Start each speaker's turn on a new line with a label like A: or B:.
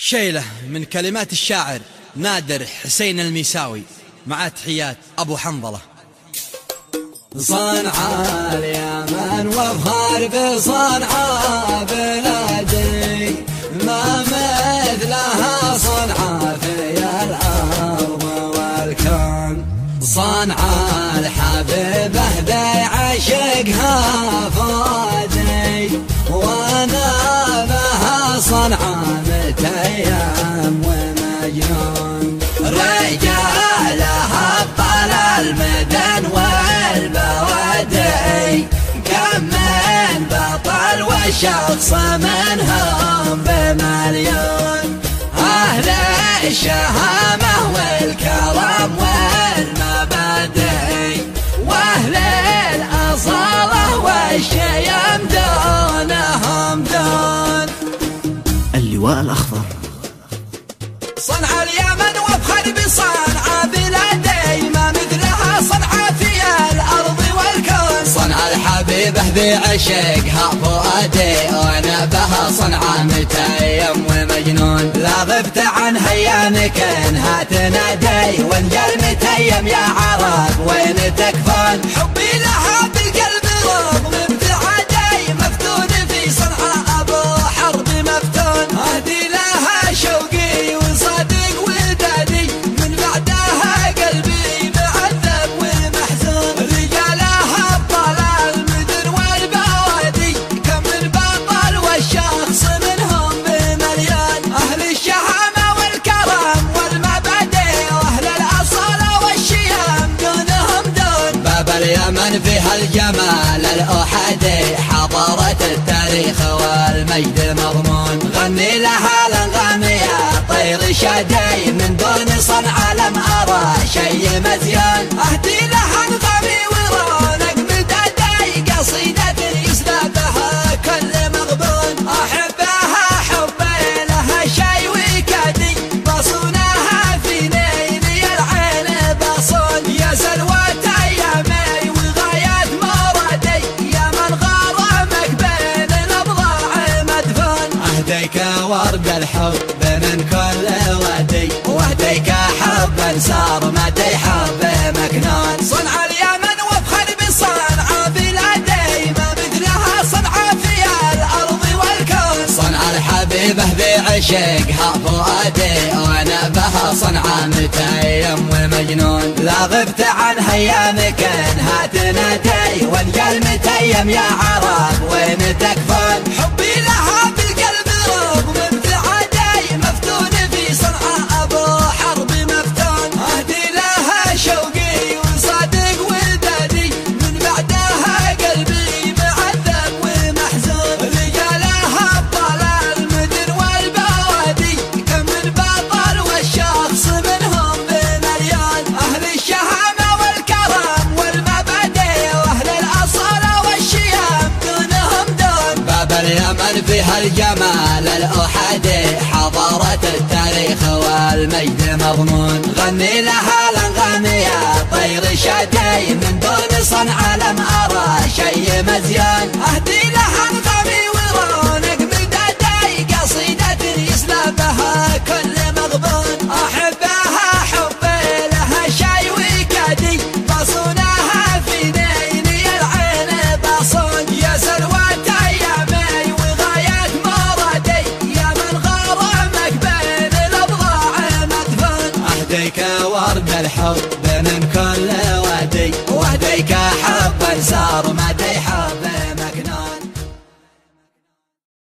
A: شيلة من كلمات الشاعر نادر حسين الميساوي مع تحيات أبو حنظلة.
B: صنعاء اليمن وافخر بصنعاء بلادي، ما مثلها صنعاء في الأرض والكون. صنعاء الحبيبة بعشقها فؤادي، وانا بها صنعاء متيم ومجنون. رجالها ابطال المدن والبوادي، كم من بطل وشخص منهم بمليون. أهل الشهامة والكرم والمبادئ، وأهل الأصالة والشيم دونهم دون.
C: اللواء الأخضر.
B: صنعاء اليمن وافخر بصنعاء بلادي، ما مثلها صنعاء في الأرض والكون. صنعاء الحبيبة بعشقها فؤادي، وانا بها صنعاء متيم ومجنون. لا غبت عن هيامك انها تنادي، وانجل متيم يا عرب وين تكفون. حبي لها بالقلب رغم ابتعادي، مفتون في صنعاء ابو حرب مفتون. اهدي لها شوقي وصادق ودادي، من بعدها قلبي معذب ومحزون. رجالها ابطال المدن والبوادي، كم من بطل والشخص منهم بمليون. اهل الشهامة والكرم والمبادئ، واهل الاصالة والشيم دونهم دون. باب اليمن فيها الجمال الاحادي، حضارة التاريخ والمجد مضمون. غني لها الانغام يا طير شادي، من دون صنعاء لم ارى شي مزيان. اهدي لها انغامي ورونق مدادي، قصيدة يسلى بها كل مغبون. احبها حبي لها شي وكادي، بصونها في نيني العين بصون. يا سلوى ايامي وغايات مرادي، يا من غرامك بين الاضلاع مدفون. اهديك ورد الحب من كل وادي، واهديك حبا صار مدي حب مكنون. صنعاء اليمن وافخر بصنعاء بلادي، ما مثلها صنعاء في الارض والكون. صنعاء الحبيبة بعشقها فؤادي، وانا بها صنعاء متيم ومجنون. لا غبت عن هيامك انها تنادي، وانجل متيم يا عرب وين تكفون. حبي لها بالقلب رغم ابتعادي، مفتون في صنعاء ابو حرب مفتون. اهدي لها شوقي وصادق ودادي، من بعدها قلبي معذب ومحزون. رجالها ابطال المدن والبوادي، كم من بطل والشخص منهم بمليون. اهل الشهامة والكرم والمبادئ، واهل الاصالة والشيم دونهم دون. باب اليمن فيها الجمال الاحادي، حضارة التاريخ والمجد مضمون. غني لها الانغام يا طير شادي، من دون صنعاء لم ارى شي مزيان. اهدي لها انغامي ورونق مدادي، قصيدة يسلى بها كل مغبون. احبها حبي لها شي وكادي، بصونها في نيني العين بصون. يا سلوى ايامي وغايات مرادي، يا من غرامك بين الاضلاع مدفون. اهديك ورد الحب من كل